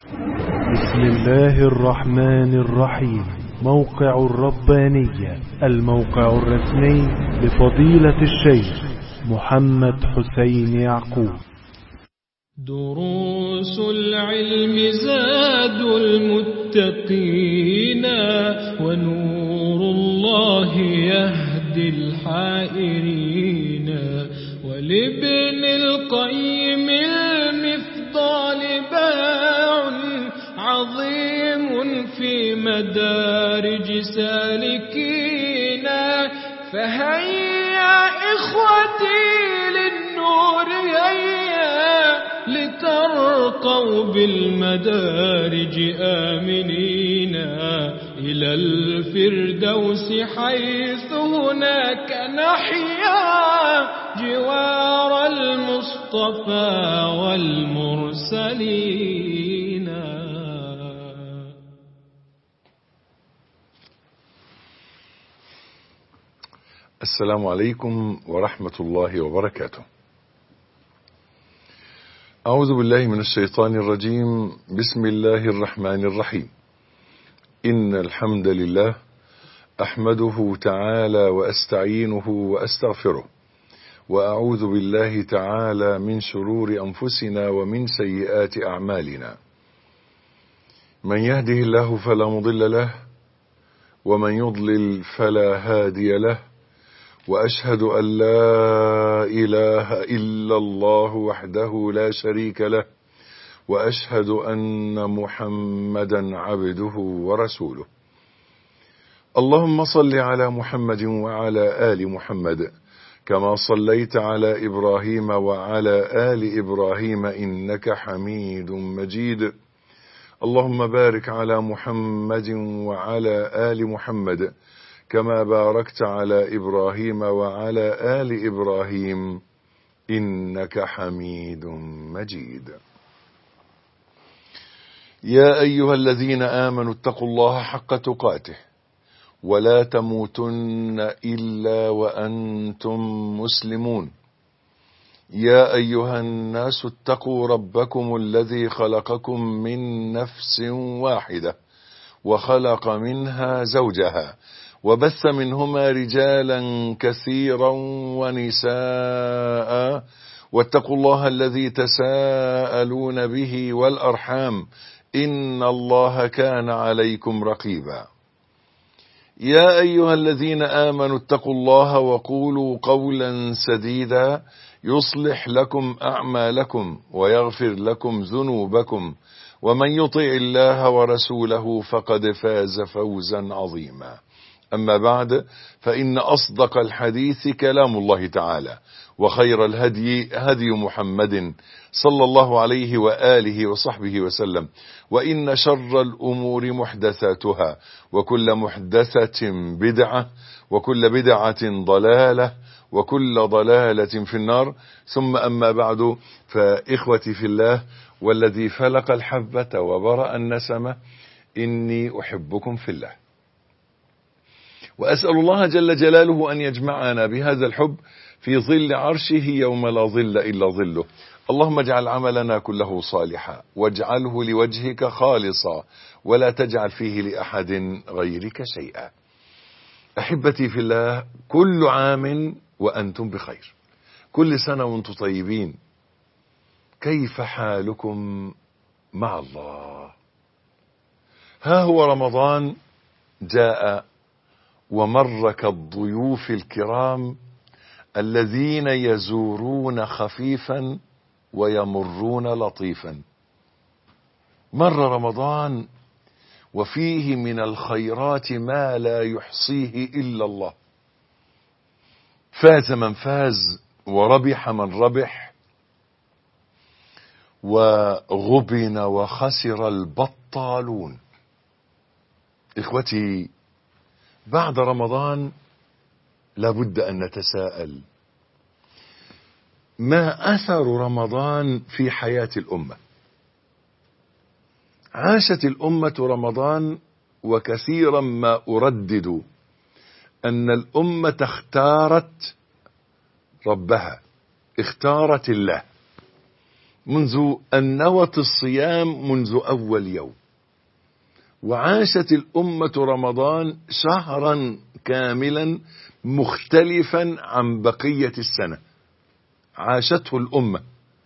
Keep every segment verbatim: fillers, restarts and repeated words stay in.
بسم الله الرحمن الرحيم. موقع الربانية، الموقع الرسمي لفضيلة الشيخ محمد حسين يعقوب. دروس العلم زاد المتقين، ونور الله يهدي الحائرين. ولابن القيم المفضال باع عظيم في مدارج سالكين. فهيا إخوتي للنور هيا، لترقوا بالمدارج آمنين إلى الفردوس، حيث هناك نحيا جوار المصطفى والمرسلين. السلام عليكم ورحمة الله وبركاته. أعوذ بالله من الشيطان الرجيم. بسم الله الرحمن الرحيم. إن الحمد لله أحمده تعالى وأستعينه وأستغفره، وأعوذ بالله تعالى من شرور أنفسنا ومن سيئات أعمالنا. من يهده الله فلا مضل له، ومن يضلل فلا هادي له. وأشهد أن لا إله إلا الله وحده لا شريك له، وأشهد أن محمدا عبده ورسوله. اللهم صل على محمد وعلى آل محمد، كما صليت على إبراهيم وعلى آل إبراهيم إنك حميد مجيد. اللهم بارك على محمد وعلى آل محمد، كما باركت على إبراهيم وعلى آل إبراهيم إنك حميد مجيد. يا أيها الذين آمنوا اتقوا الله حق تقاته، ولا تموتن إلا وأنتم مسلمون. يا أيها الناس اتقوا ربكم الذي خلقكم من نفس واحدة، وخلق منها زوجها، وبث منهما رجالا كثيرا ونساء. واتقوا الله الذي تساءلون به والأرحام، إن الله كان عليكم رقيبا. يا أيها الذين آمنوا اتقوا الله وقولوا قولا سديدا، يصلح لكم أعمالكم ويغفر لكم ذنوبكم، ومن يطع الله ورسوله فقد فاز فوزا عظيما. أما بعد، فإن أصدق الحديث كلام الله تعالى، وخير الهدي هدي محمد صلى الله عليه وآله وصحبه وسلم. وإن شر الأمور محدثاتها، وكل محدثة بدعة، وكل بدعة ضلالة، وكل ضلالة في النار. ثم أما بعد، فإخوتي في الله، والذي فلق الحبة وبرأ النسمة، إني أحبكم في الله، وأسأل الله جل جلاله أن يجمعنا بهذا الحب في ظل عرشه يوم لا ظل إلا ظله. اللهم اجعل عملنا كله صالحا، واجعله لوجهك خالصا، ولا تجعل فيه لأحد غيرك شيئا. أحبتي في الله، كل عام وأنتم بخير، كل سنة وأنتم طيبين. كيف حالكم مع الله؟ ها هو رمضان جاء ومر كالضيوف الكرام الذين يزورون خفيفا ويمرون لطيفا. مر رمضان وفيه من الخيرات ما لا يحصيه إلا الله. فاز من فاز، وربح من ربح، وغبن وخسر البطالون. إخوتي، بعد رمضان لابد أن نتساءل: ما أثر رمضان في حياة الأمة؟ عاشت الأمة رمضان، وكثيرا ما أردد أن الأمة اختارت ربها، اختارت الله. منذ أن نوت الصيام منذ أول يوم، وعاشت الأمة رمضان شهرا كاملا مختلفا عن بقية السنة. عاشته الأمة،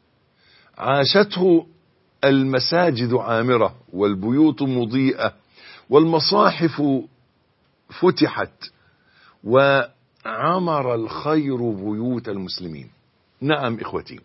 عاشته المساجد عامرة والبيوت مضيئة والمصاحف فتحت وعمر الخير بيوت المسلمين. نعم إخوتي،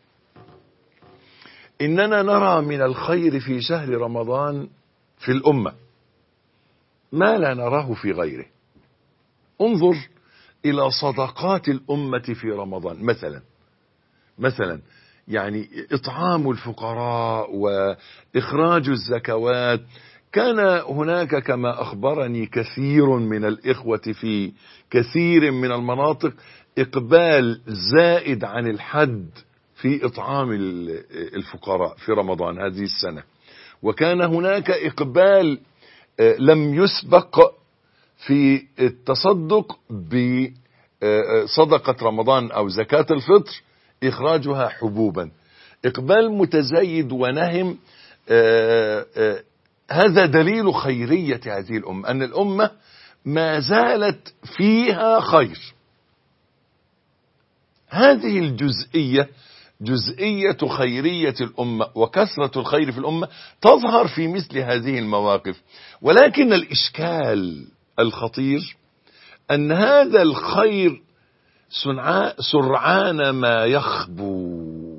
إننا نرى من الخير في شهر رمضان في الأمة ما لا نراه في غيره. انظر إلى صدقات الأمة في رمضان، مثلا مثلا يعني إطعام الفقراء وإخراج الزكوات. كان هناك كما أخبرني كثير من الإخوة في كثير من المناطق إقبال زائد عن الحد في إطعام الفقراء في رمضان هذه السنة، وكان هناك إقبال لم يسبق في التصدق بصدقة رمضان أو زكاة الفطر إخراجها حبوبا. إقبال متزايد ونهم. آآ آآ هذا دليل خيرية هذه الأمة، أن الأمة ما زالت فيها خير. هذه الجزئية جزئية خيرية الأمة وكثرة الخير في الأمة تظهر في مثل هذه المواقف. ولكن الإشكال الخطير أن هذا الخير سرعان ما يخبو.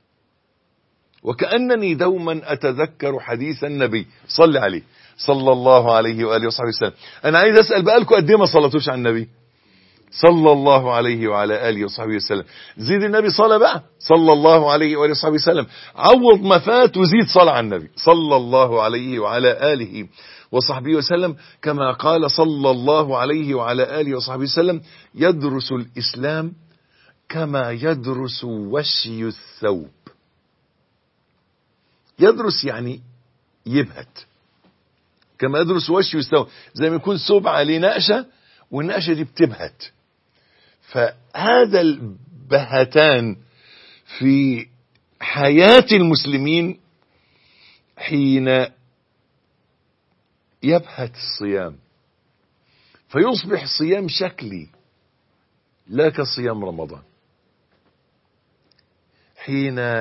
وكأنني دوما أتذكر حديث النبي صلى عليه صلى الله عليه وآله وصحبه وسلم. أنا عايز أسأل بقالكم قد ايه ما صلتوش على النبي صلى الله عليه وعلى آله وصحبه وسلم؟ زيد النبي صلى بقى صلى الله عليه وآله وصحبه وسلم، عوض ما فات وزيد صلى على النبي صلى الله عليه وعلى آله وصحبه وسلم. كما قال صلى الله عليه وعلى آله وصحبه وسلم: يدرس الإسلام كما يدرس وشي الثوب. يدرس يعني يبهت، كما يدرس وشي الثوب، زي ما يكون ثوب عليه نقشة والنقشة دي بتبهت. فهذا البهتان في حياة المسلمين حين يبهت الصيام، فيصبح صيام شكلي لا كصيام رمضان. حين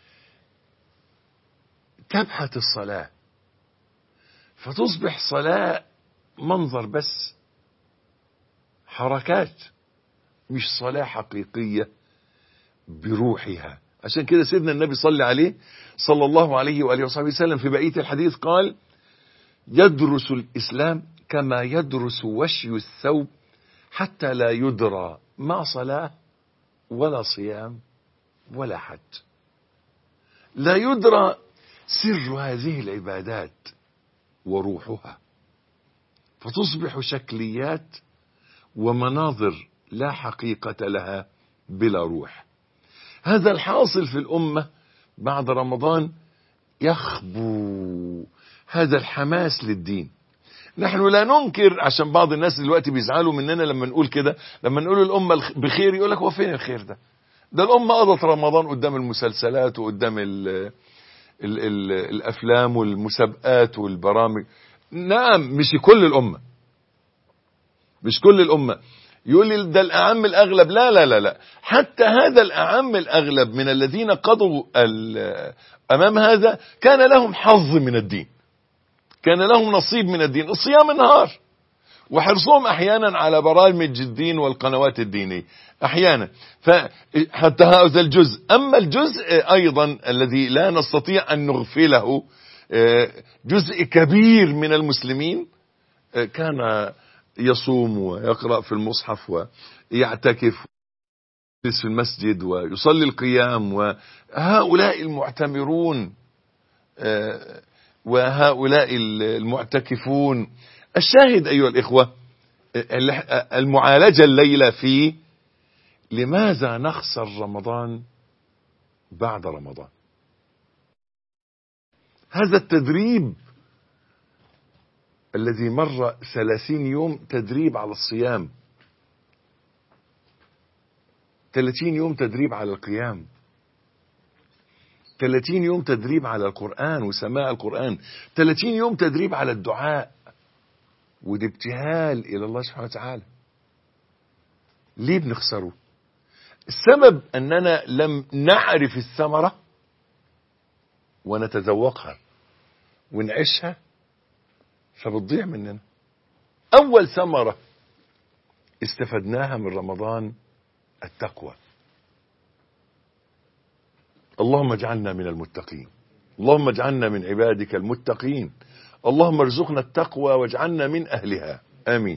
تبهت الصلاة فتصبح صلاة منظر بس، حركات، مش صلاة حقيقية بروحها. عشان كده سيدنا النبي صلى عليه صلى الله عليه وآله وصحبه وسلم في بقية الحديث قال: يدرس الإسلام كما يدرس وشي الثوب حتى لا يدرى ما صلاة ولا صيام ولا حج. لا يدرى سر هذه العبادات وروحها، فتصبح شكليات ومناظر لا حقيقة لها بلا روح. هذا الحاصل في الأمة بعد رمضان. يخبو هذا الحماس للدين. نحن لا ننكر، عشان بعض الناس دلوقتي بيزعلوا مننا لما نقول كده، لما نقول الأمة بخير يقول لك هو فين الخير ده؟ ده الأمة قضت رمضان قدام المسلسلات وقدام ال ال ال الأفلام والمسابقات والبرامج. نعم، مش كل الأمة، مش كل الأمة. يقول لي ده الأعم الأغلب. لا لا لا لا، حتى هذا الأعم الأغلب من الذين قضوا أمام هذا كان لهم حظ من الدين، كان لهم نصيب من الدين. الصيام النهار وحرصهم أحيانا على برامج الدين والقنوات الدينية أحيانا، فحتى هذا الجزء. أما الجزء أيضا الذي لا نستطيع أن نغفله، جزء كبير من المسلمين كان يصوم ويقرأ في المصحف ويعتكف في المسجد ويصلي القيام، وهؤلاء المعتمرون وهؤلاء المعتكفون. الشاهد أيها الإخوة، المعالجة الليلة في لماذا نخسر رمضان بعد رمضان. هذا التدريب الذي مر ثلاثين يوم تدريب على الصيام، ثلاثين يوم تدريب على القيام، ثلاثين يوم تدريب على القرآن وسماع القرآن، ثلاثين يوم تدريب على الدعاء، ودي ابتهال إلى الله سبحانه وتعالى. ليه بنخسره؟ السبب أننا لم نعرف الثمرة ونتذوقها ونعيشها، فبتضيع مننا. أول ثمرة استفدناها من رمضان التقوى. اللهم اجعلنا من المتقين، اللهم اجعلنا من عبادك المتقين، اللهم ارزقنا التقوى واجعلنا من أهلها، آمين.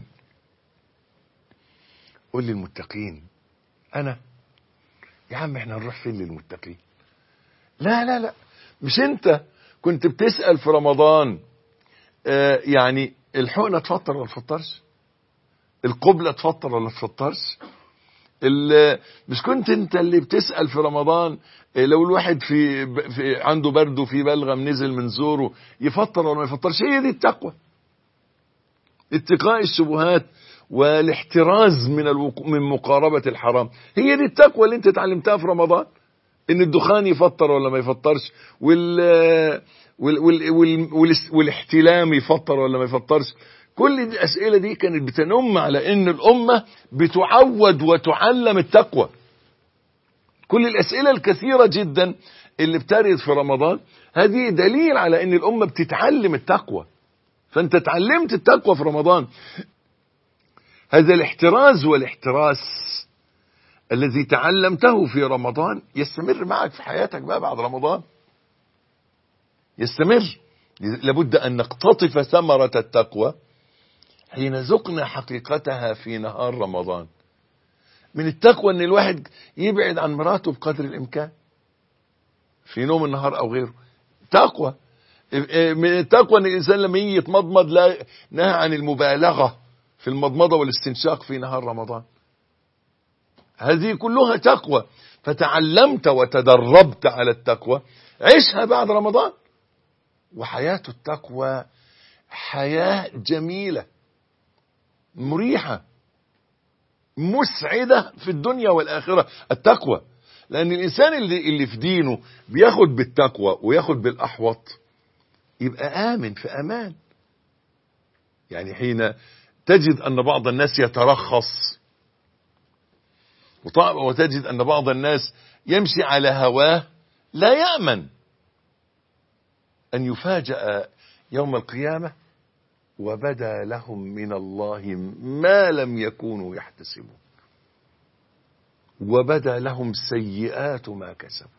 قل للمتقين أنا يا عم احنا نروح فين للمتقين؟ لا لا لا، مش انت كنت بتسأل في رمضان آه يعني الحقنة تفطر ولا تفطرش؟ القبلة تفطر ولا تفطرش؟ مش كنت انت اللي بتسأل في رمضان لو الواحد في, في عنده برد وفي بلغم نزل من زوره يفطر ولا ما يفطرش؟ هي دي التقوى، اتقاء الشبهات والاحتراز من الوقو... من مقاربة الحرام. هي دي التقوى اللي انت اتعلمتها في رمضان، ان الدخان يفطر ولا ما يفطرش، وال... وال... وال... وال... وال... والاحتلام يفطر ولا ما يفطرش. كل الأسئلة دي كانت بتنم على ان الأمة بتعود وتعلم التقوى. كل الأسئلة الكثيرة جدا اللي بترد في رمضان هذه دليل على ان الأمة بتتعلم التقوى. فانت تعلمت التقوى في رمضان. هذا الاحتراز والاحتراس الذي تعلمته في رمضان يستمر معك في حياتك بقى بعد رمضان، يستمر. لابد أن نقتطف ثمرة التقوى حين ذقنا حقيقتها في نهار رمضان. من التقوى أن الواحد يبعد عن مراته بقدر الإمكان في نوم النهار أو غيره، تقوى. من التقوى أن الإنسان لما يجي يتمضمض لا نهى عن المبالغة في المضمضة والاستنشاق في نهار رمضان. هذه كلها تقوى. فتعلمت وتدربت على التقوى، عيشها بعد رمضان. وحياة التقوى حياة جميلة مريحة مسعدة في الدنيا والآخرة. التقوى، لأن الإنسان اللي, اللي في دينه بياخد بالتقوى وياخد بالأحوط يبقى آمن في أمان. يعني حين تجد أن بعض الناس يترخص، وتجد أن بعض الناس يمشي على هواه، لا يأمن أن يفاجأ يوم القيامة وبدا لهم من الله ما لم يكونوا يحتسبون، وبدا لهم سيئات ما كسبوا.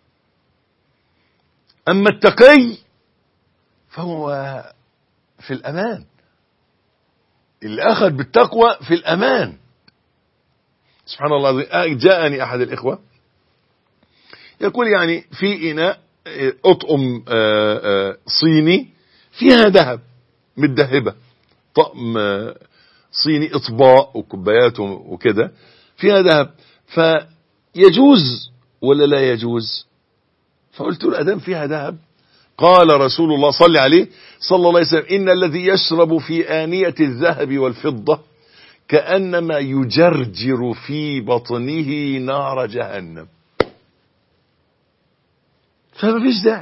أما التقي فهو في الأمان، اللي أخذ بالتقوى في الأمان. سبحان الله. جاءني أحد الإخوة يقول يعني في إناء أطقم صيني فيها ذهب متذهبة، طقم صيني إطباق وكوبايات وكده فيها ذهب، فيجوز ولا لا يجوز؟ فقلت له أدام فيها ذهب، قال رسول الله صلى عليه صلى الله عليه وسلم إن الذي يشرب في آنية الذهب والفضة كأنما يجرجر في بطنه نار جهنم. فما فيش داعي.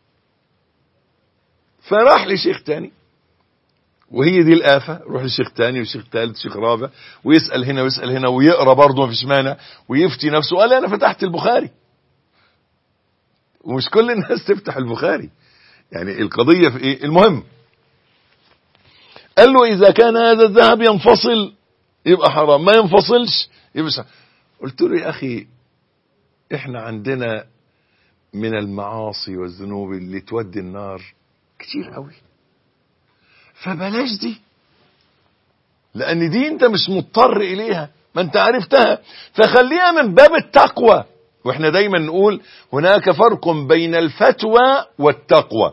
فراح لشيخ تاني، وهي دي الآفة، روح لشيخ تاني وشيخ ثالث وشيخ رابع، ويسأل هنا ويسأل هنا ويقرأ برضه ما فيش مانع، ويفتي نفسه. قال أنا فتحت البخاري. ومش كل الناس تفتح البخاري، يعني القضية في إيه؟ المهم قال له إذا كان هذا الذهب ينفصل يبقى حرام، ما ينفصلش يبقى حرام. قلت له يا أخي إحنا عندنا من المعاصي والذنوب اللي تودي النار كتير قوي، فبلاش دي، لأن دي أنت مش مضطر إليها، ما أنت عرفتها، فخليها من باب التقوى. وإحنا دايما نقول هناك فرق بين الفتوى والتقوى.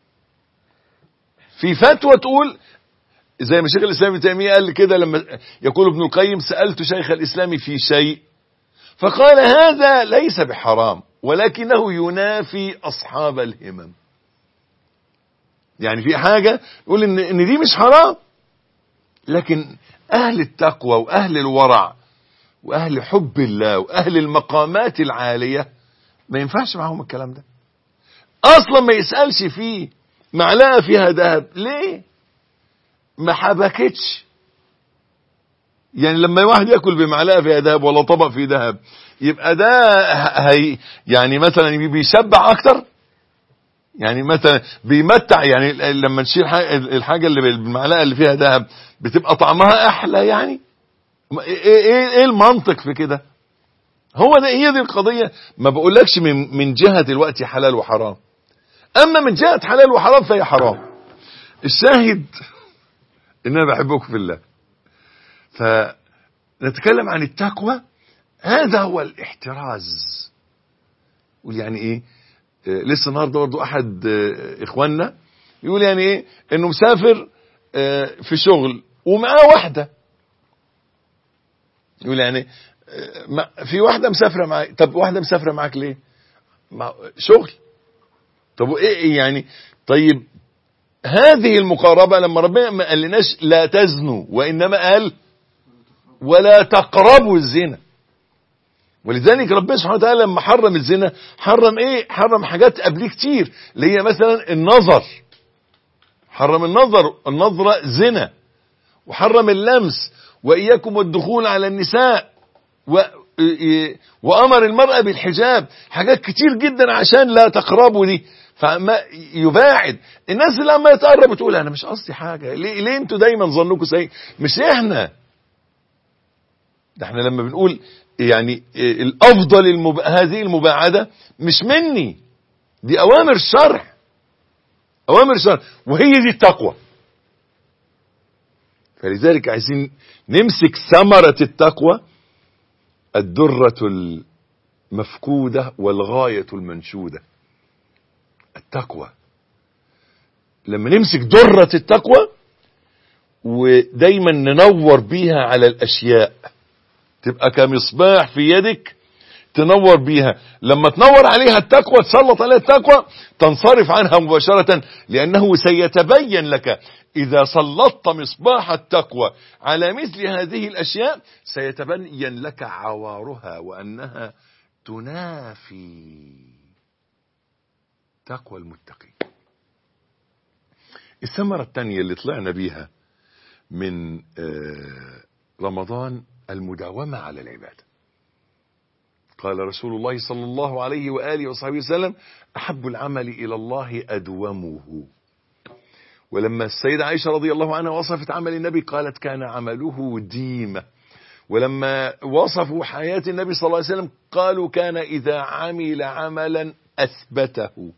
في فتوى تقول زي ما شيخ الإسلام ابن تيمية قال كده، لما يقول ابن القيم سألت شيخ الإسلام في شيء فقال هذا ليس بحرام ولكنه ينافي أصحاب الهمم. يعني في حاجة يقول إن, إن دي مش حرام، لكن أهل التقوى وأهل الورع وأهل حب الله وأهل المقامات العالية ما ينفعش معهم الكلام ده. اصلا ما يسألش فيه معلقة فيها ذهب ليه؟ ما حبكتش. يعني لما واحد ياكل بمعلقة فيها ذهب ولا طبق فيه ذهب يبقى ده هي يعني مثلا بيشبع اكتر، يعني مثلا بيمتع. يعني لما نشيل الحاجة اللي بالمعلقة اللي فيها ذهب بتبقى طعمها احلى. يعني ايه ايه المنطق في كده؟ هو ده، هي دي القضية. ما بقولكش من من جهة الوقت حلال وحرام، اما من جهة حلال وحرام فهي حرام. الشاهد ان انا بحبكم في الله. فنتكلم عن التقوى، هذا هو الاحتراز. ويعني ايه؟ آه لسه النهارده برضه احد آه اخواننا يقول يعني ايه انه مسافر آه في شغل ومعاه واحده. يقول يعني آه في واحده مسافره معاك. طب واحده مسافره معاك ليه؟ مع شغل. طب وايه يعني؟ طيب هذه المقاربه لما ربنا ما قالناش لا تزنوا، وانما قال ولا تقربوا الزنا. ولذلك ربنا سبحانه وتعالى لما حرم الزنا حرم ايه؟ حرم حاجات قبليه كتير، اللي هي مثلا النظر. حرم النظر، النظرة زنا. وحرم اللمس، واياكم والدخول على النساء، و... وامر المرأة بالحجاب. حاجات كتير جدا عشان لا تقربوا دي. فما يباعد الناس اللي عماله تقرب وتقول انا مش قصدي حاجة. ليه, ليه انتوا دايما ظنكم سيء؟ مش احنا ده، احنا لما بنقول يعني الافضل المب... هذه المباعدة مش مني، دي اوامر الشرع. اوامر الشرع، وهي دي التقوى. فلذلك عايزين نمسك ثمرة التقوى، الدرة المفقودة والغاية المنشودة. التقوى لما نمسك درة التقوى ودايما ننور بيها على الاشياء، تبقى كمصباح في يدك تنور بيها. لما تنور عليها التقوى، تسلط عليها التقوى، تنصرف عنها مباشرة، لأنه سيتبين لك إذا سلطت مصباح التقوى على مثل هذه الأشياء سيتبين لك عوارها، وأنها تنافي تقوى المتقين. الثمرة الثانية اللي طلعنا بيها من رمضان المداومة على العبادة. قال رسول الله صلى الله عليه وآله وصحبه وسلم أحب العمل إلى الله أدومه. ولما السيدة عائشة رضي الله عنها وصفت عمل النبي قالت كان عمله ديمة. ولما وصفوا حياة النبي صلى الله عليه وسلم قالوا كان إذا عمل عملا أثبته.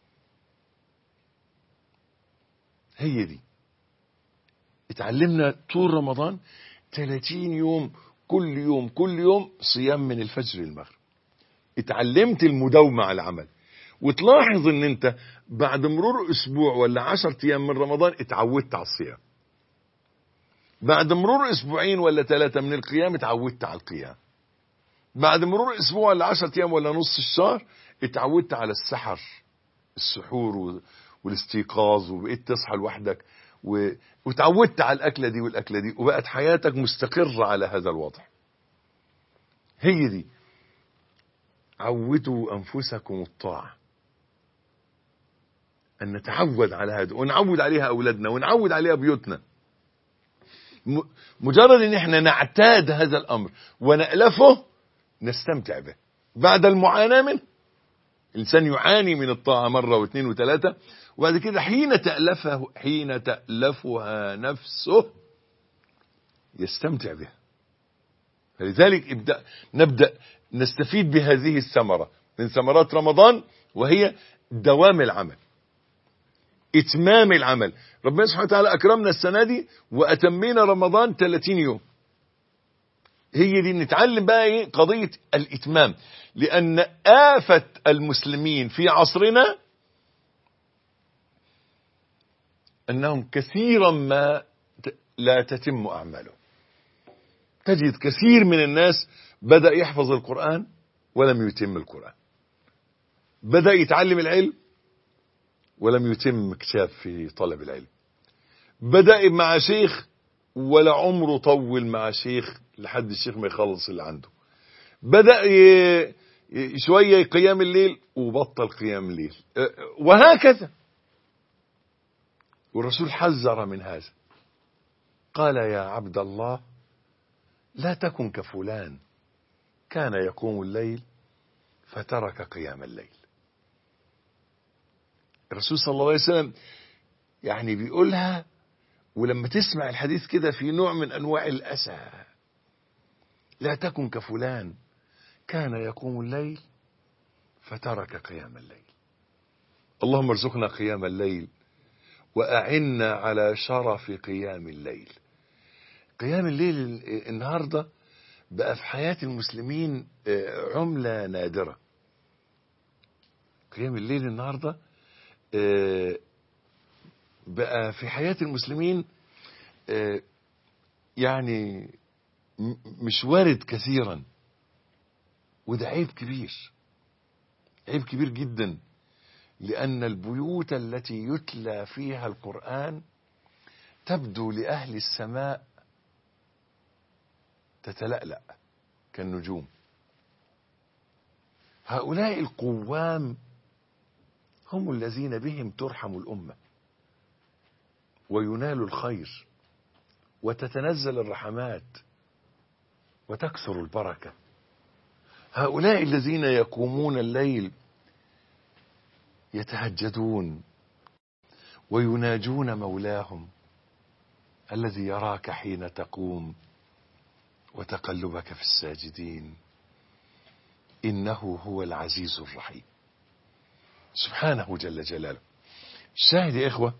هي دي اتعلمنا طول رمضان ثلاثين يوم، كل يوم كل يوم صيام من الفجر للمغرب. اتعلمت المداومة على العمل. وتلاحظ ان انت بعد مرور اسبوع ولا عشر ايام من رمضان اتعودت على الصيام. بعد مرور اسبوعين ولا ثلاثة من القيام اتعودت على القيام. بعد مرور اسبوع ولا عشر ايام ولا نص الشهر اتعودت على السحر، السحور والاستيقاظ، وبقيت تصحى لوحدك، وتعودت على الأكلة دي والأكلة دي، وبقت حياتك مستقرة على هذا الوضع. هي دي عودوا أنفسكم الطاعة، أن نتعود على هذا ونعود عليها أولادنا ونعود عليها بيوتنا. مجرد أن احنا نعتاد هذا الأمر ونألفه نستمتع به. بعد المعاناة منه الإنسان يعاني من الطاعة مرة واثنين وثلاثة، وبعد كده حين تألفه حين تألفها نفسه يستمتع بها. فلذلك ابدأ نبدأ نستفيد بهذه الثمرة من ثمرات رمضان، وهي دوام العمل، إتمام العمل. ربنا سبحانه وتعالى أكرمنا السنة دي وأتمينا رمضان ثلاثين يوم. هي دي نتعلم بقى ايه قضية الإتمام، لأن آفة المسلمين في عصرنا أنهم كثيرا ما لا تتم أعمالهم. تجد كثير من الناس بدأ يحفظ القرآن ولم يتم القرآن، بدأ يتعلم العلم ولم يتم كتاب في طلب العلم، بدأ مع شيخ ولا عمره طول مع شيخ لحد الشيخ ما يخلص اللي عنده، بدأ شوية قيام الليل وبطل قيام الليل، وهكذا. والرسول حذر من هذا، قال يا عبد الله لا تكن كفلان كان يقوم الليل فترك قيام الليل. الرسول صلى الله عليه وسلم يعني بيقولها، ولما تسمع الحديث كده في نوع من أنواع الأسى. لا تكن كفلان كان يقوم الليل فترك قيام الليل. اللهم ارزقنا قيام الليل وأعنا على شرف قيام الليل. قيام الليل النهاردة بقى في حياة المسلمين عملة نادرة. قيام الليل النهاردة بقى في حياة المسلمين يعني مش وارد كثيرا، وده عيب كبير، عيب كبير جدا، لأن البيوت التي يتلى فيها القرآن تبدو لأهل السماء تتلألأ كالنجوم. هؤلاء القوام هم الذين بهم ترحم الأمة وينال الخير وتتنزل الرحمات وتكثر البركة. هؤلاء الذين يقومون الليل يتهجدون ويناجون مولاهم الذي يراك حين تقوم وتقلبك في الساجدين، إنه هو العزيز الرحيم سبحانه جل جلاله. الشاهد يا إخوة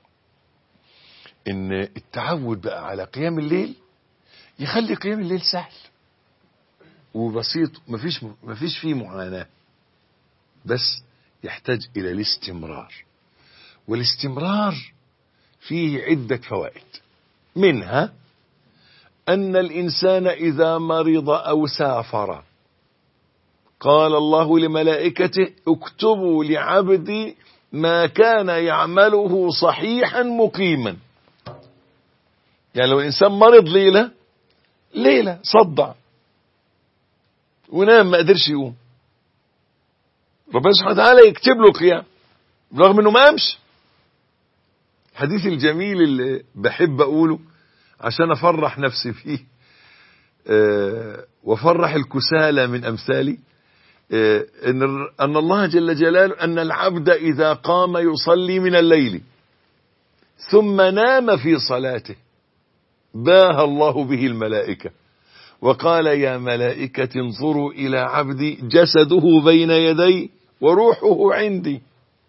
إن التعود بقى على قيام الليل يخلي قيام الليل سهل وبسيط، مفيش مفيش فيه معاناة، بس يحتاج إلى الاستمرار. والاستمرار فيه عدة فوائد، منها أن الإنسان إذا مرض أو سافر قال الله لملائكته اكتبوا لعبدي ما كان يعمله صحيحا مقيما. يعني لو الإنسان مرض ليلة ليلة صدع ونام ما قدرش يقوم، ربنا سبحانه وتعالى يكتب له قيام رغم انه ما قامش. الحديث الجميل اللي بحب اقوله عشان افرح نفسي فيه أه وافرح الكسالى من امثالي، أه ان ان الله جل جلاله ان العبد اذا قام يصلي من الليل ثم نام في صلاته باهى الله به الملائكة وقال يا ملائكة انظروا إلى عبدي جسده بين يدي وروحه عندي،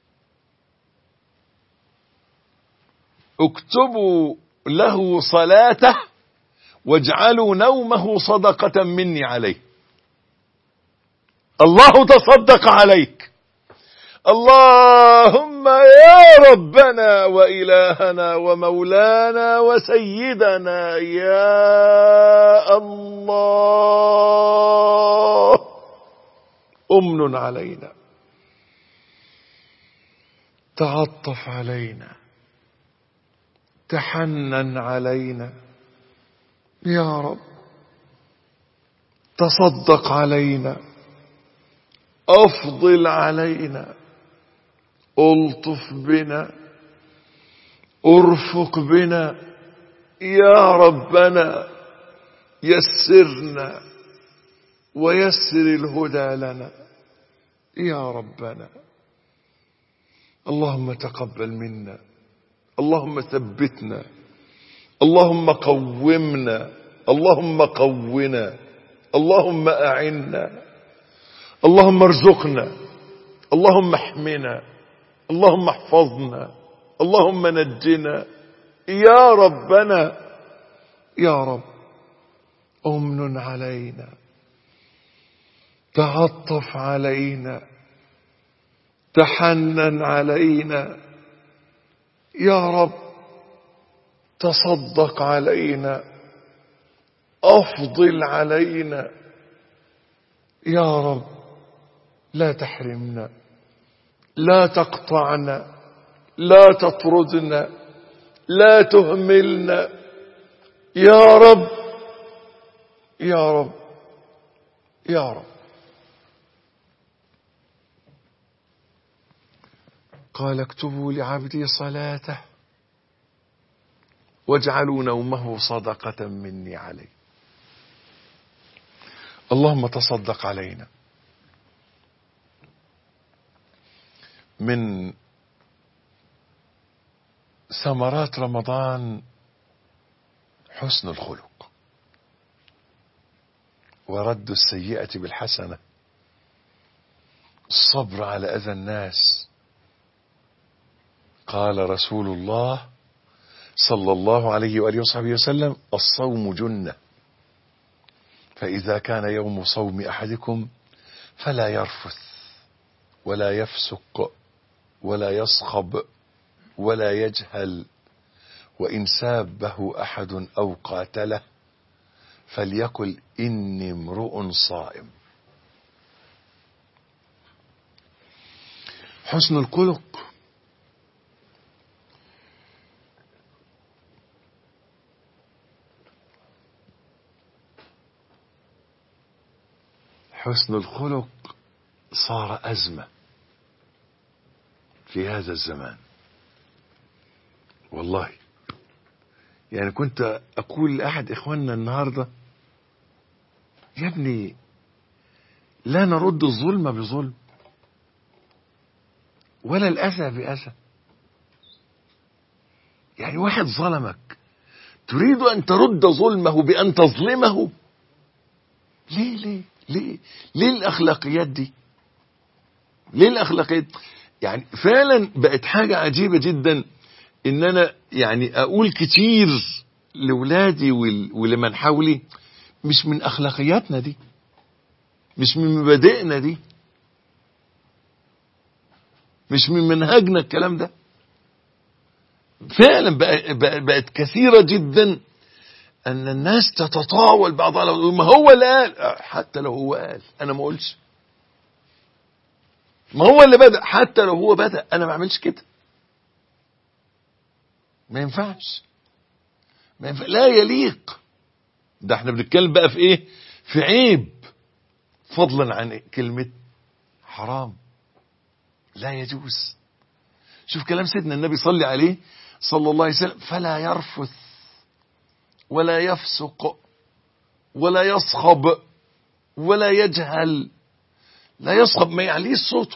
اكتبوا له صلاته واجعلوا نومه صدقة مني عليه. الله تصدق عليك، اللهم يا ربنا وإلهنا ومولانا وسيدنا يا الله أمن علينا، تعطف علينا، تحنن علينا يا رب، تصدق علينا، أفضل علينا، ألطف بنا، أرفق بنا يا ربنا، يسرنا ويسر الهدى لنا يا ربنا. اللهم تقبل منا، اللهم ثبتنا، اللهم قومنا، اللهم قونا، اللهم أعنا، اللهم ارزقنا، اللهم احمنا، اللهم احفظنا، اللهم نجنا يا ربنا يا رب. أمن علينا، تعطف علينا، تحنن علينا يا رب، تصدق علينا، أفضل علينا يا رب. لا تحرمنا، لا تقطعنا، لا تطردنا، لا تهملنا يا رب يا رب يا رب. قال اكتبوا لعبدي صلاته واجعلوا نومه صدقة مني عليه. اللهم تصدق علينا. من ثمرات رمضان حسن الخلق ورد السيئة بالحسنة، الصبر على أذى الناس. قال رسول الله صلى الله عليه وآله وصحبه وسلم: الصوم جنة، فإذا كان يوم صوم أحدكم فلا يرفث ولا يفسق ولا يصخب ولا يجهل، وإن سابه أحد أو قاتله فليقل إني امرؤ صائم. حسن الخلق حسن الخلق صار أزمة في هذا الزمان والله. يعني كنت أقول لأحد إخواننا النهاردة: يا ابني لا نرد الظلم بظلم ولا الأذى بأذى. يعني واحد ظلمك تريد أن ترد ظلمه بأن تظلمه؟ ليه ليه ليه ليه الأخلاقيات دي؟ ليه الأخلاقيات؟ يعني فعلا بقت حاجة عجيبة جدا إن أنا يعني أقول كتير لولادي ولمن حولي: مش من أخلاقياتنا دي، مش من مبادئنا دي، مش من منهجنا الكلام ده. فعلا بقت كثيرة جدا أن الناس تتطاول بعضها على ما هو اللي قال. حتى لو هو قال أنا ما أقولش، ما هو اللي بدأ. حتى لو هو بدأ أنا ما أعملش كده. ما ينفعش، ما ينفع. لا يليق. ده احنا بنتكلم بقى في ايه؟ في عيب، فضلا عن كلمة حرام. لا يجوز. شوف كلام سيدنا النبي صلى عليه صلى الله عليه وسلم: فلا يرفث ولا يفسق ولا يصخب ولا يجهل. لا يصخب ما يعليش صوته.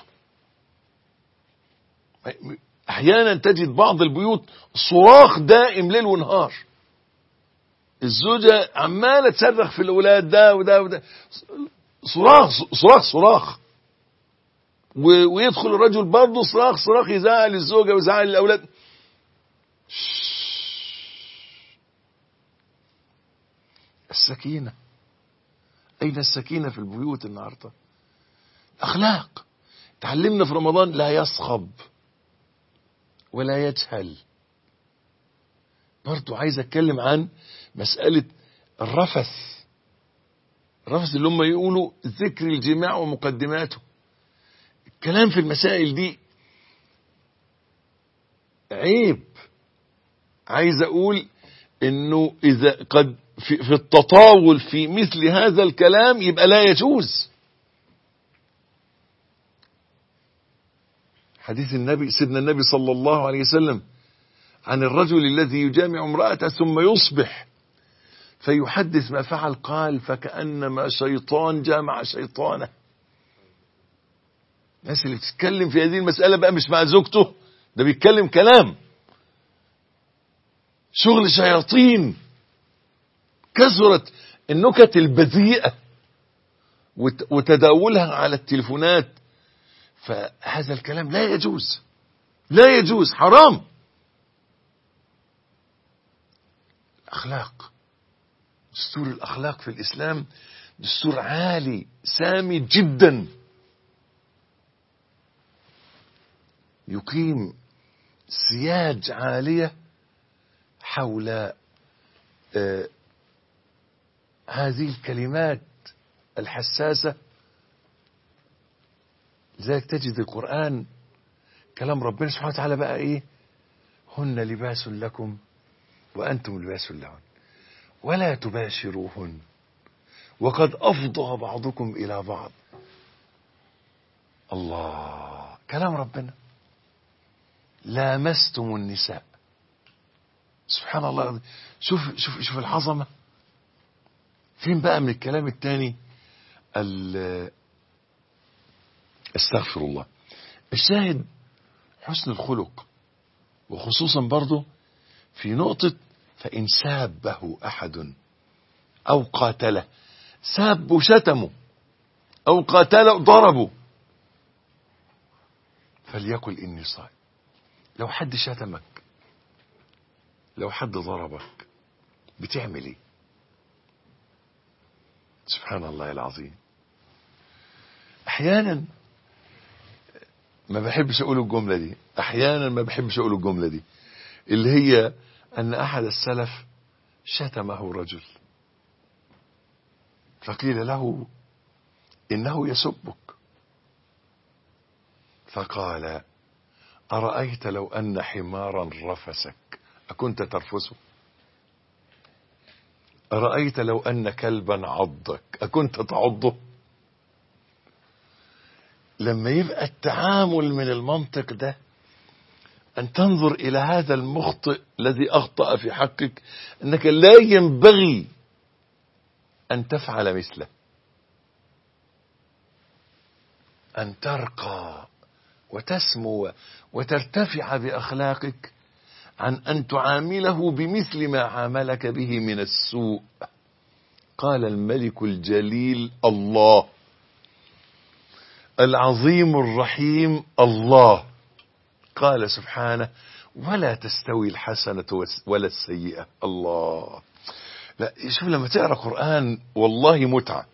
احيانا تجد بعض البيوت صراخ دائم ليل ونهار، الزوجة عمالة تصرخ في الأولاد ده وده وده، صراخ صراخ صراخ، ويدخل الرجل برضه صراخ صراخ، يزعل الزوجة ويزعل الأولاد. السكينة، أين السكينة في البيوت النهاردة؟ أخلاق. تعلمنا في رمضان: لا يصخب ولا يجهل. برضو عايز أتكلم عن مسألة الرفث. الرفث اللي هم يقولوا ذكر الجماع ومقدماته. الكلام في المسائل دي عيب. عايز أقول إنه إذا قد في, في التطاول في مثل هذا الكلام يبقى لا يجوز. حديث النبي سيدنا النبي صلى الله عليه وسلم عن الرجل الذي يجامع امرأته ثم يصبح فيحدث ما فعل، قال: فكأنما شيطان جامع شيطانه. الناس اللي بتتكلم في هذه المسألة بقى مش مع زوجته، ده بيتكلم كلام شغل شياطين. كثرت النكت البذيئة وتداولها على التلفونات. فهذا الكلام لا يجوز، لا يجوز، حرام. أخلاق، دستور الأخلاق في الإسلام دستور عالي سامي جدا، يقيم سياج عالية حول آه هذه الكلمات الحساسة. لذلك تجد القرآن كلام ربنا سبحانه وتعالى بقى إيه؟ هن لباس لكم وأنتم لباس لهن ولا تباشروهن وقد أفضى بعضكم إلى بعض. الله، كلام ربنا لامستم النساء. سبحان الله. شوف شوف شوف العظمة. فين بقى من الكلام التاني استغفر الله. الشاهد حسن الخلق، وخصوصا برضه في نقطة فإن سابه أحد أو قاتله، ساب وشتمه أو قاتله ضربه، فليقل إني صائم. لو حد شتمك، لو حد ضربك، بتعمل ايه؟ سبحان الله العظيم. احيانا ما بحبش اقول الجملة دي، احيانا ما بحبش اقول الجملة دي اللي هي ان احد السلف شتمه رجل فقيل له انه يسبك، فقال أرأيت لو أن حمارا رفسك أكنت ترفسه؟ أرأيت لو أن كلبا عضك أكنت تعضه؟ لما يبقى التعامل من المنطق ده أن تنظر إلى هذا المخطئ الذي أخطأ في حقك أنك لا ينبغي أن تفعل مثله، أن ترقى وتسمو وترتفع بأخلاقك عن أن تعامله بمثل ما عاملك به من السوء. قال الملك الجليل الله العظيم الرحيم الله، قال سبحانه ولا تستوي الحسنة ولا السيئة. الله، لا شوف لما تقرأ قرآن والله متعة.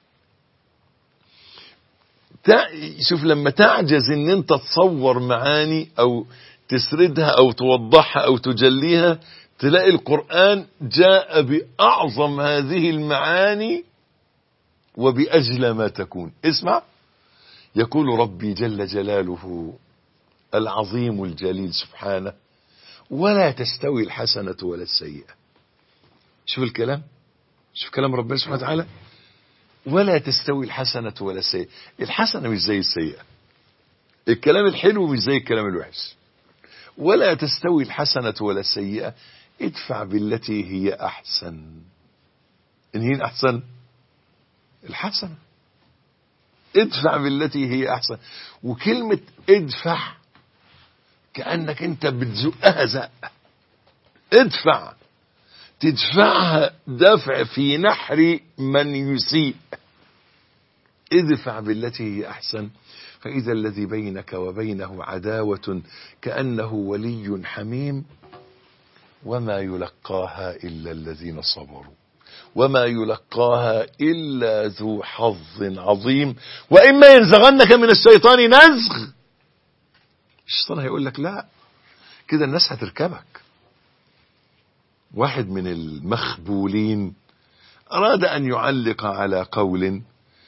شوف لما تعجز ان انت تصور معاني او تسردها او توضحها او تجليها، تلاقي القرآن جاء بأعظم هذه المعاني وبأجل ما تكون. اسمع، يقول ربي جل جلاله العظيم الجليل سبحانه ولا تستوي الحسنة ولا السيئة. شوف الكلام، شوف كلام ربنا سبحانه وتعالى، ولا تستوي الحسنة ولا السيئة. الحسنة مش زي السيئة، الكلام الحلو مش زي الكلام الوحش. ولا تستوي الحسنة ولا السيئة ادفع بالتي هي أحسن. إن هي أحسن الحسنة، ادفع بالتي هي أحسن. وكلمة ادفع كأنك انت بتزقها زق، ادفع، تدفعها دفع في نحر من يسيء. ادفع بالتي هي أحسن فإذا الذي بينك وبينه عداوة كأنه ولي حميم وما يلقاها إلا الذين صبروا وما يلقاها إلا ذو حظ عظيم وإما ينزغنك من الشيطان نزغ. الشيطان هيقول لك لا كده الناس هتركبك. واحد من المخبولين أراد أن يعلق على قول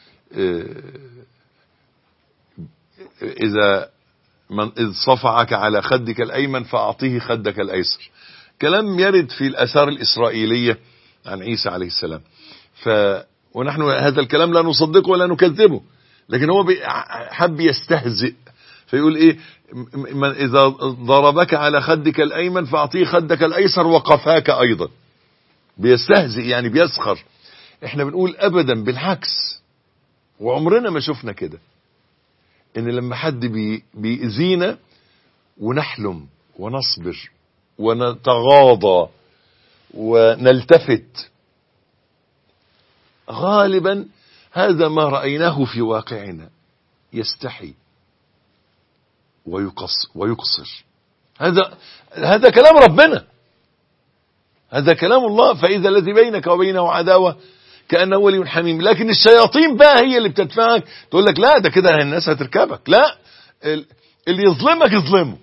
إذا من إذ صفعك على خدك الأيمن فأعطيه خدك الأيسر. كلام يرد في الآثار الإسرائيلية عن عيسى عليه السلام. ف ونحن هذا الكلام لا نصدقه ولا نكذبه، لكن هو حب يستهزئ فيقول إيه من إذا ضربك على خدك الأيمن فأعطيه خدك الأيسر وقفاك أيضا. بيستهزئ يعني بيسخر. احنا بنقول أبدا بالعكس، وعمرنا ما شفنا كده ان لما حد بي بيأذينا ونحلم ونصبر ونتغاضى ونلتفت، غالبا هذا ما رأيناه في واقعنا، يستحي ويقص ويقصر. هذا هذا كلام ربنا، هذا كلام الله. فإذا الذي بينك وبينه عداوة كأنه ولي حميم. لكن الشياطين بقى هي اللي بتدفعك تقول لك لا ده كده الناس هتركبك. لا، اللي يظلمك يظلمه.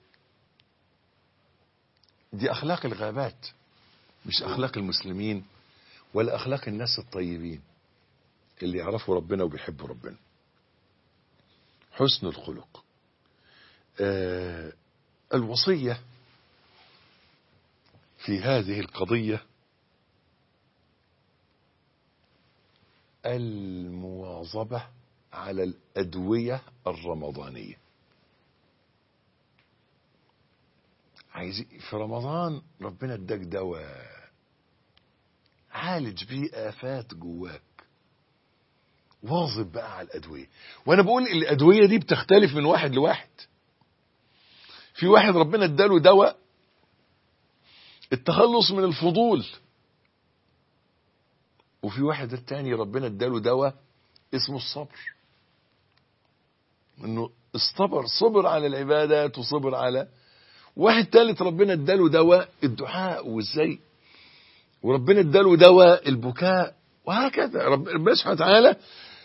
دي أخلاق الغابات، مش أخلاق المسلمين ولا أخلاق الناس الطيبين اللي يعرفوا ربنا وبيحبوا ربنا. حسن الخلق. آه الوصية في هذه القضية المواظبة على الأدوية الرمضانية. عايزين في رمضان ربنا اداك دواء عالج بيه آفات جواك، واظب بقى على الأدوية. وأنا بقول الأدوية دي بتختلف من واحد لواحد. في واحد ربنا اداله دواء التخلص من الفضول، وفي واحد التاني ربنا اداله دواء اسمه الصبر، انه استبر صبر على العبادات وصبر على. واحد ثالث ربنا اداله دواء الدعاء وازاي، وربنا اداله دواء البكاء، وهكذا. ربنا سبحانه وتعالى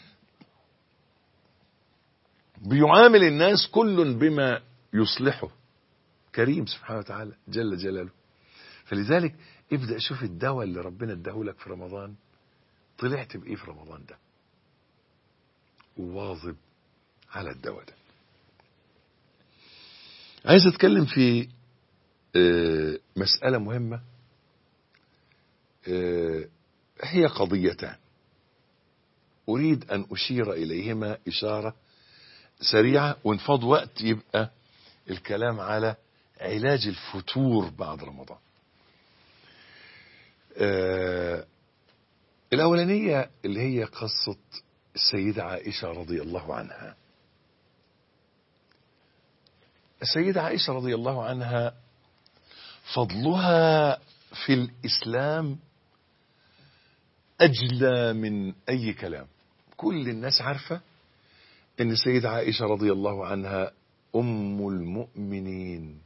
بيعامل الناس كل بما يصلحه، كريم سبحانه وتعالى جل جلاله. فلذلك ابدأ شوف الدواء اللي ربنا اداهولك في رمضان طلعت بإيه في رمضان ده، وواظب على الدواء ده. عايز اتكلم في مسألة مهمة، هي قضيتان أريد أن أشير إليهما إشارة سريعة، وانفض وقت يبقى الكلام على علاج الفتور بعد رمضان. الأولانية اللي هي قصة السيدة عائشة رضي الله عنها. السيدة عائشة رضي الله عنها فضلها في الإسلام أجلى من أي كلام. كل الناس عارفة أن السيدة عائشة رضي الله عنها أم المؤمنين،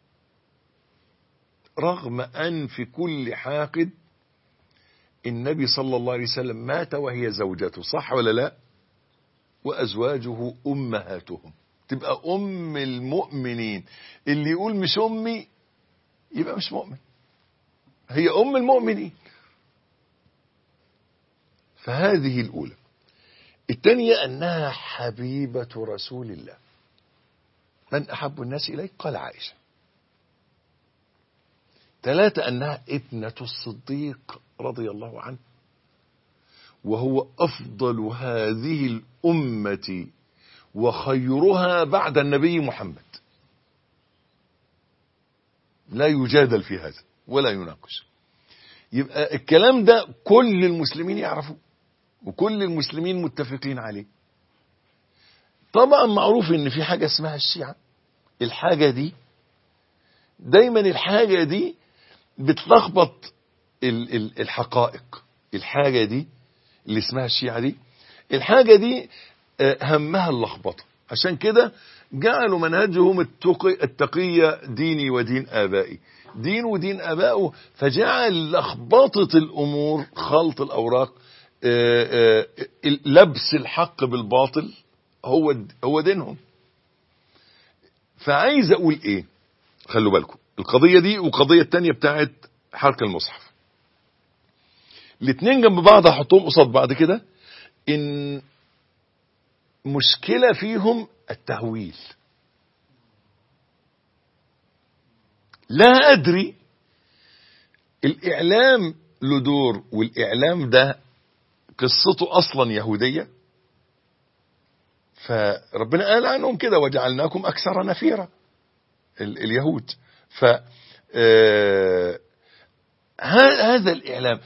رغم أن في كل حاقد النبي صلى الله عليه وسلم مات وهي زوجته، صح ولا لا؟ وأزواجه أمهاتهم، تبقى أم المؤمنين. اللي يقول مش أمي يبقى مش مؤمن، هي أم المؤمنين. فهذه الأولى. الثانية أنها حبيبة رسول الله. من أحب الناس إليك؟ قال عائشة. ثلاثة أنها ابنة الصديق رضي الله عنه، وهو أفضل هذه الأمة وخيرها بعد النبي محمد، لا يجادل في هذا ولا يناقش. يبقى الكلام ده كل المسلمين يعرفوه وكل المسلمين متفقين عليه. طبعا معروف ان في حاجة اسمها الشيعة. الحاجة دي دايما الحاجة دي بتلخبط الحقائق. الحاجة دي اللي اسمها الشيعة دي، الحاجة دي همها اللخبطة. عشان كده جعلوا منهجهم التقية ديني ودين آبائي، دين ودين آبائه، فجعل لخبطة الأمور، خلط الأوراق، لبس الحق بالباطل هو هو دينهم. فعايز أقول إيه؟ خلوا بالكم القضية دي وقضية التانية بتاعت حرق المصحف، الاتنين جنب بعض هحطهم قصاد بعض كده. إن مشكلة فيهم التهويل. لا أدري، الإعلام له دور، والإعلام ده قصته أصلا يهودية، فربنا قال عنهم كده وجعلناكم أكثر نفيرا، اليهود. ف هذا الإعلام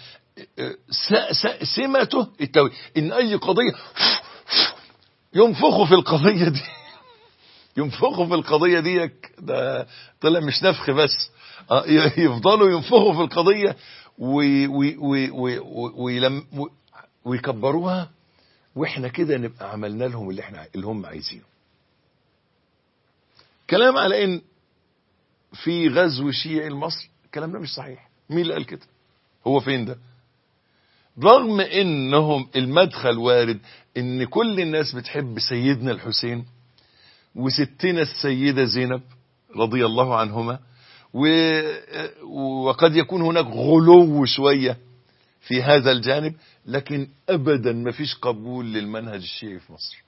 سمته التوي، إن أي قضية ينفخوا في القضية دي ينفخوا في القضية دي، ده طلع مش نفخ بس، يفضلوا ينفخوا في القضية ويكبروها، واحنا كده نبقى عملنا لهم اللي احنا اللي هم عايزينه. كلام على ان في غزو شيعي لمصر، الكلام ده مش صحيح. مين اللي قال كده؟ هو فين ده؟ رغم انهم المدخل وارد ان كل الناس بتحب سيدنا الحسين وستنا السيدة زينب رضي الله عنهما، وقد يكون هناك غلو شوية في هذا الجانب، لكن ابدا ما فيش قبول للمنهج الشيعي في مصر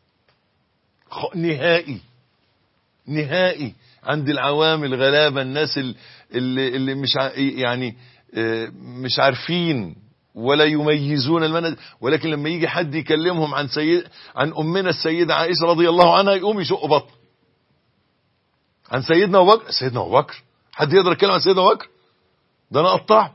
نهائي نهائي. عند العوام الغلابة، الناس اللي, اللي مش يعني مش عارفين ولا يميزون المنهج، ولكن لما يجي حد يكلمهم عن سيد عن أمنا السيدة عائشة رضي الله عنها يقوم يشق بطن. عن سيدنا أبو بكر، سيدنا أبو بكر حد يقدر يتكلم عن سيدنا أبو بكر؟ ده أنا أقطعه.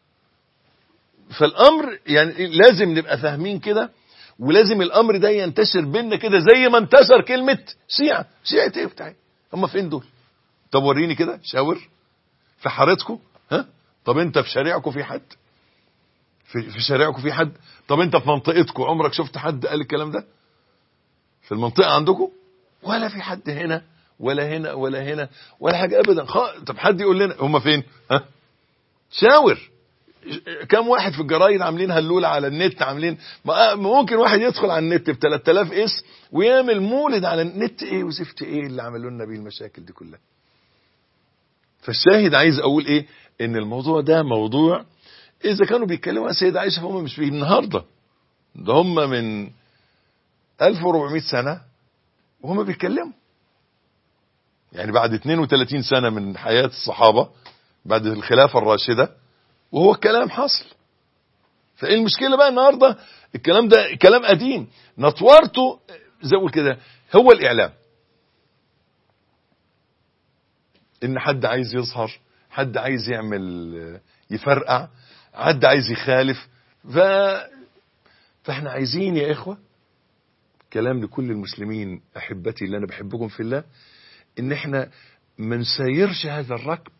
فالأمر يعني لازم نبقى فاهمين كده، ولازم الأمر ده ينتشر بينا كده زي ما انتشر كلمة شيعة. شيعة ايه بتاعي؟ هم فين دول؟ طب وريني كده، شاور في حارتكم. ها؟ طب انت في شارعكم في حد؟ في, في شارعكم في حد؟ طب انت في منطقتكم عمرك شفت حد قال الكلام ده في المنطقة عندكم؟ ولا في حد هنا ولا هنا ولا هنا ولا حاجة ابدا. خ... طب حد يقول لنا هم فين؟ ها؟ شاور. كم واحد في الجرايد عاملين هلولة على النت، عاملين ممكن واحد يدخل على النت ب ثلاثة آلاف اسم ويعمل مولد على النت. ايه وزفت ايه اللي عملوا لنا بيه المشاكل دي كلها؟ فالشاهد عايز اقول ايه؟ ان الموضوع ده موضوع اذا كانوا بيتكلموا عن السيدة عائشة فهم مش في النهاردة، ده هم من ألف وأربعمائة سنة وهم بيتكلموا. يعني بعد اثنين وثلاثين سنة من حياة الصحابة بعد الخلافة الراشدة وهو الكلام حصل. فايه المشكلة بقى النهاردة؟ الكلام ده كلام قديم نطورته زي اقول كده. هو الاعلام، ان حد عايز يظهر، حد عايز يعمل يفرقع، حد عايز يخالف. ف... فاحنا عايزين يا اخوة، كلام لكل المسلمين احبتي اللي انا بحبكم في الله، ان احنا ما نسيرش هذا الركب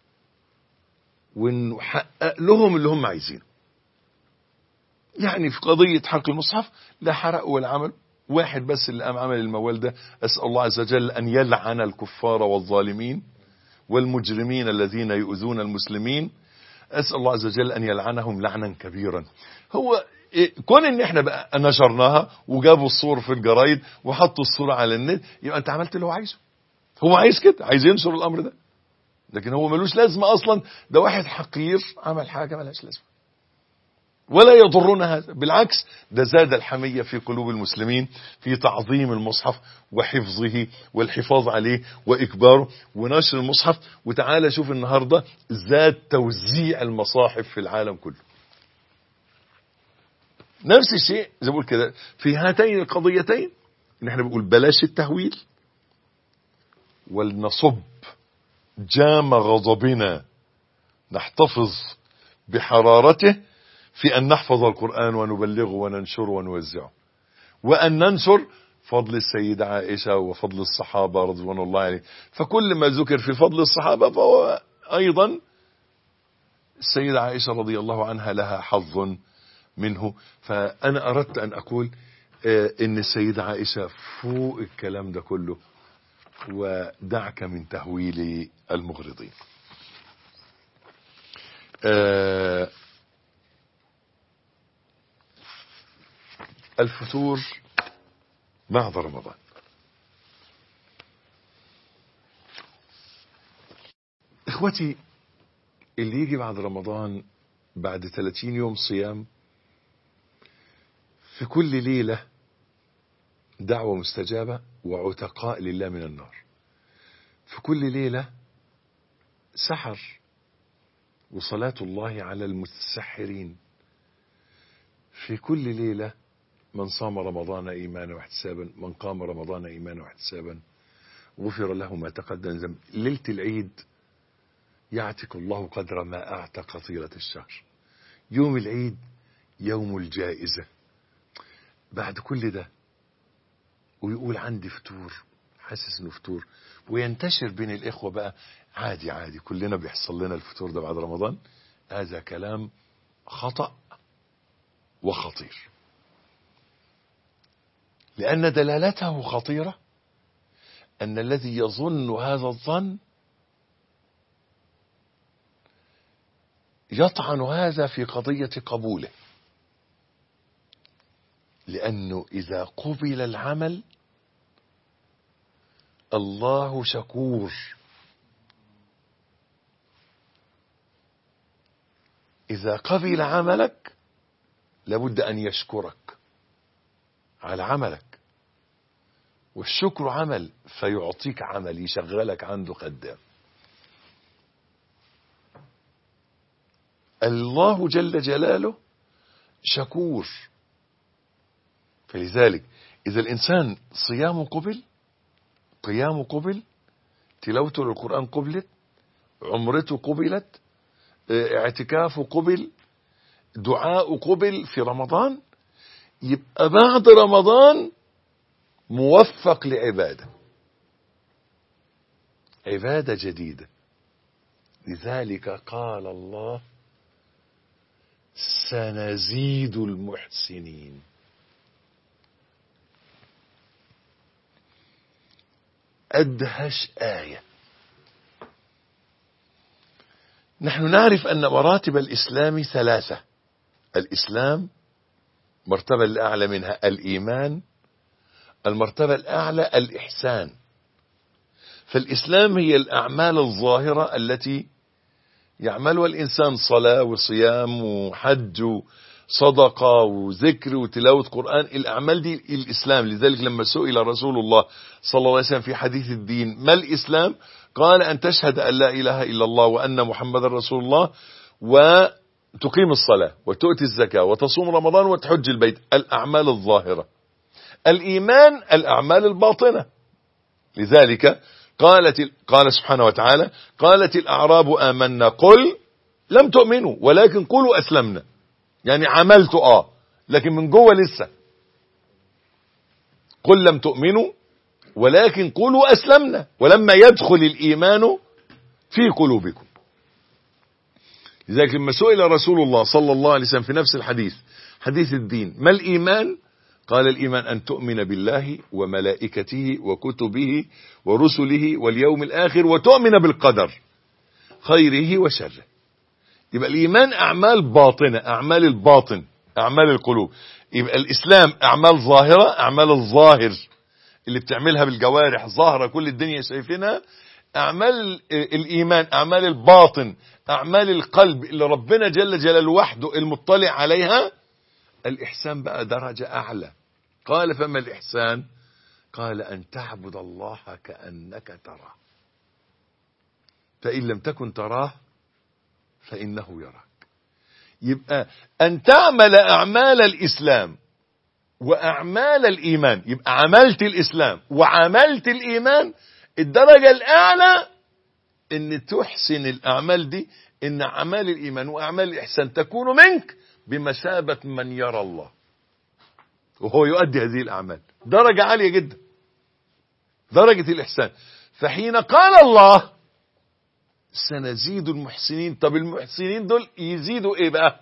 ونحقق لهم اللي هم عايزينه. يعني في قضية حرق المصحف لا حرق ولا عمل، واحد بس اللي قام عمل الموال ده. أسأل الله عز وجل أن يلعن الكفار والظالمين والمجرمين الذين يؤذون المسلمين. أسأل الله عز وجل أن يلعنهم لعنا كبيرا. هو كون ان احنا بقى نشرناها وجابوا الصور في الجرايد وحطوا الصورة على النت، يبقى انت عملت اللي هو عايزه. هو عايز كده، عايز ينشر الامر ده، لكن هو ملوش لازمة اصلا. ده واحد حقير عمل حاجة ملهاش لازمة ولا يضرنا هذا، بالعكس ده زاد الحمية في قلوب المسلمين في تعظيم المصحف وحفظه والحفاظ عليه وإكباره ونشر المصحف. وتعالى شوف النهاردة زاد توزيع المصاحف في العالم كله. نفس الشيء زي بقول كده في هاتين القضيتين، ان احنا بنقول بلاش التهويل ولنصب جام غضبنا نحتفظ بحرارته في أن نحفظ القرآن ونبلغه وننشره ونوزعه، وأن ننشر فضل السيدة عائشة وفضل الصحابة رضوان الله عليهم. فكل ما ذكر في فضل الصحابة فهو أيضا السيدة عائشة رضي الله عنها لها حظ منه. فأنا أردت أن أقول إن السيدة عائشة فوق الكلام ده كله، ودعك من تهويل المغرضين. أه الفتور بعد رمضان. اخوتي، اللي يجي بعد رمضان بعد ثلاثين يوم صيام في كل ليلة دعوة مستجابة وعتقاء لله من النار. في كل ليلة سحر وصلاة الله على المتسحرين. في كل ليلة من صام رمضان إيمانا واحتسابا، من قام رمضان إيمانا واحتسابا غفر له ما تقدم ذنب. ليلة العيد يعتق الله قدر ما أعتق طيلة الشهر. يوم العيد يوم الجائزة. بعد كل ده ويقول عندي فتور، حاسس انه فتور، وينتشر بين الإخوة بقى عادي عادي كلنا بيحصل لنا الفتور ده بعد رمضان. هذا كلام خطأ وخطير، لأن دلالته خطيرة. أن الذي يظن هذا الظن يطعن هذا في قضية قبوله، لأنه إذا قبل العمل الله شكور. إذا قبل عملك لابد أن يشكرك على عملك، والشكر عمل فيعطيك عمل يشغلك عنده خدام. الله جل جلاله شكور. فلذلك إذا الإنسان صيامه قبل، قيامه قبل، تلاوته للقرآن قبلت، عمرته قبلت، اعتكافه قبل، دعاء قبل في رمضان، يبقى بعد رمضان موفق لعبادة عبادة جديدة. لذلك قال الله سنزيد المحسنين. أدهش آية. نحن نعرف أن مراتب الإسلام ثلاثة. الإسلام مرتبة الأعلى منها الإيمان، المرتبة الأعلى الإحسان. فالإسلام هي الأعمال الظاهرة التي يعملها الإنسان، صلاة وصيام وحج وصدقة وذكر وتلاوة قرآن، الأعمال دي الإسلام. لذلك لما سئل رسول الله صلى الله عليه وسلم في حديث الدين ما الإسلام؟ قال أن تشهد أن لا إله إلا الله وأن محمد رسول الله وتقيم الصلاة وتؤتي الزكاة وتصوم رمضان وتحج البيت، الأعمال الظاهرة. الإيمان الأعمال الباطنة. لذلك قالت قال سبحانه وتعالى قالت الأعراب آمنا قل لم تؤمنوا ولكن قولوا أسلمنا. يعني عملت آه لكن من جوه لسه. قل لم تؤمنوا ولكن قولوا أسلمنا ولما يدخل الإيمان في قلوبكم. لذلك لما سئل رسول الله صلى الله عليه وسلم في نفس الحديث حديث الدين ما الإيمان؟ قال الإيمان أن تؤمن بالله وملائكته وكتبه ورسله واليوم الآخر وتؤمن بالقدر خيره وشره. يبقى الإيمان أعمال باطنة، أعمال الباطن، أعمال القلوب. يبقى الإسلام أعمال ظاهرة، أعمال الظاهر اللي بتعملها بالجوارح ظاهرة كل الدنيا شايفينها. أعمال الإيمان أعمال الباطن، أعمال القلب اللي ربنا جل جلاله وحده المطلع عليها. الإحسان بقى درجة أعلى. قال فما الإحسان؟ قال أن تعبد الله كأنك تراه فإن لم تكن تراه فإنه يراك. يبقى أن تعمل أعمال الإسلام وأعمال الإيمان، يبقى عملت الإسلام وعملت الإيمان. الدرجة الأعلى أن تحسن الأعمال دي، أن أعمال الإيمان وأعمال الإحسان تكون منك بمثابة من يرى الله وهو يؤدي هذه الأعمال. درجة عالية جدا، درجة الإحسان. فحين قال الله سنزيد المحسنين، طب المحسنين دول يزيدوا ايه بقى؟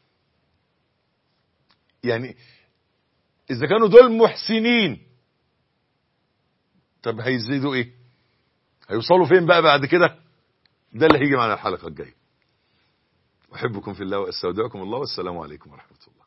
يعني اذا كانوا دول محسنين طب هيزيدوا ايه؟ هيوصلوا فين بقى بعد كده؟ ده اللي هيجي معنا الحلقة الجاية. أحبكم في الله وأستودعكم الله والسلام عليكم ورحمة الله.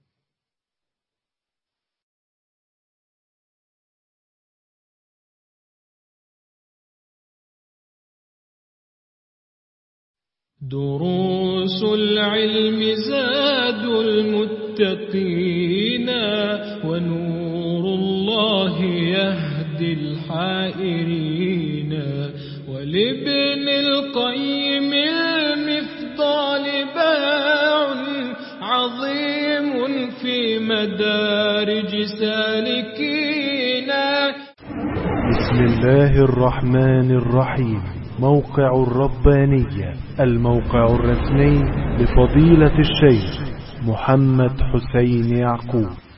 دروس العلم زاد المتقين ونور الله يهدي الحائرين ولابن القيم المفضال باع عظيم في مدارج سالكين. بسم الله الرحمن الرحيم. موقع الربانية، الموقع الرسمي لفضيلة الشيخ محمد حسين يعقوب.